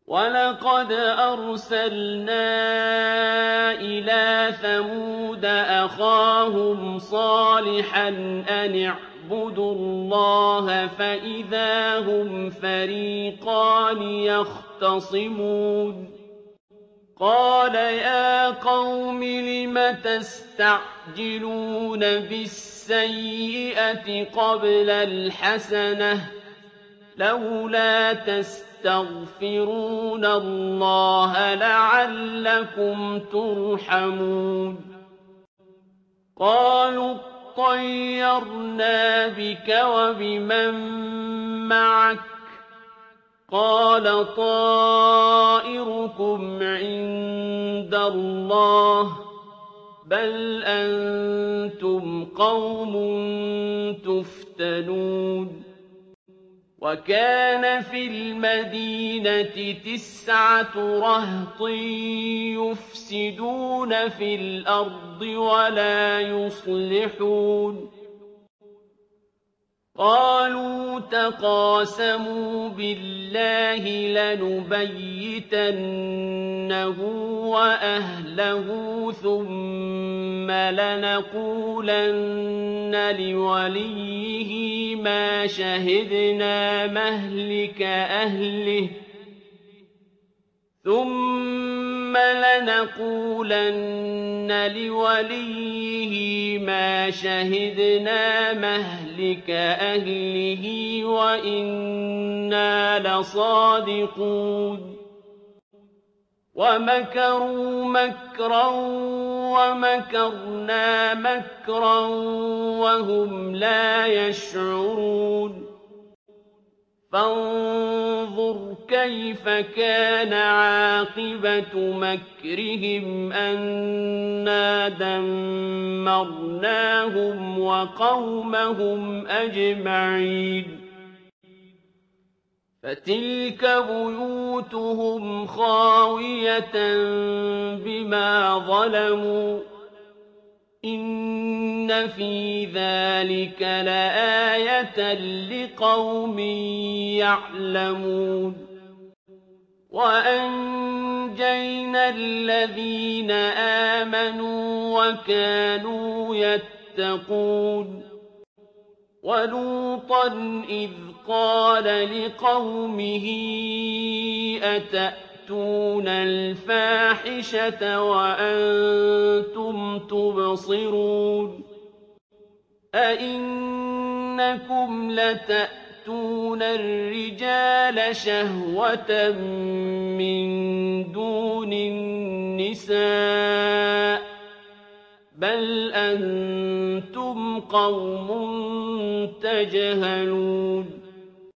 وَلَقَدْ أَرْسَلْنَا إِلَىٰ ثَمُودَ أَخَاهُمْ صَالِحًا أَنِ اعْبُدُوا اللَّهَ فَإِذَا هُمْ فَرِيقَانِ يَخْتَصِمُونَ قَالَ يَا قَوْمِ لِمَ تَسْتَعْجِلُونَ بِالسَّيِّئَةِ قَبْلَ الْحَسَنَةِ ۖ لَوْلَا تَسْتَغْفِرُونَ اللَّهَ لَعَلَّكُمْ تُرْحَمُونَ قَالُوا اطَّيَّرْنَا بِكَ وَبِمَن مَّعَكَ ۚ قَالَ طَائِرُكُمْ عِندَ اللَّهِ ۖ بَلْ أَنتُمْ قَوْمٌ تُفْتَنُونَ وَكَانَ فِي الْمَدِينَةِ 9 رَهْطٍ يُفْسِدُونَ فِي الْأَرْضِ وَلَا يُصْلِحُونَ قَالُوا تَقَاسَمُوا بِاللَّهِ لَنُبَيِّتَنَّهُ وَأَهْلَهُ ثُمَّ لَنَقُولَنَّ لِوَلِيِّهِ مَا شَهِدْنَا مَهْلِكَ أَهْلِهِ وَإِنَّا لَصَادِقُونَ وَمَكَرُوا مَكْرًا وَمَكَرْنَا مَكْرًا وَهُمْ لَا يَشْعُرُونَ فَانظُرْ كَيْفَ كَانَ عَاقِبَةُ مَكْرِهِمْ أَنَّا دَمَّرْنَاهُمْ وَقَوْمَهُمْ أَجْمَعِينَ فَتِلْكَ بُيُوتُهُمْ خَاوِيَةً بِمَا ظَلَمُوا ۗ إِنَّ فِي ذَٰلِكَ لَآيَةً لِّقَوْمٍ يَعْلَمُونَ وَأَنجَيْنَا الَّذِينَ آمَنُوا وَكَانُوا يَتَّقُونَ وَلُوطًا إِذْ قَالَ لِقَوْمِهِ أَتَأْتُونَ الْفَاحِشَةَ وَأَنتُمْ تُبْصِرُونَ أَئِنَّكُمْ لَتَأْتُونَ الرِّجَالَ شَهْوَةً مِّن دُونِ النِّسَاءِ ۚ بَلْ أَنتُمْ قَوْمٌ تَجْهَلُونَ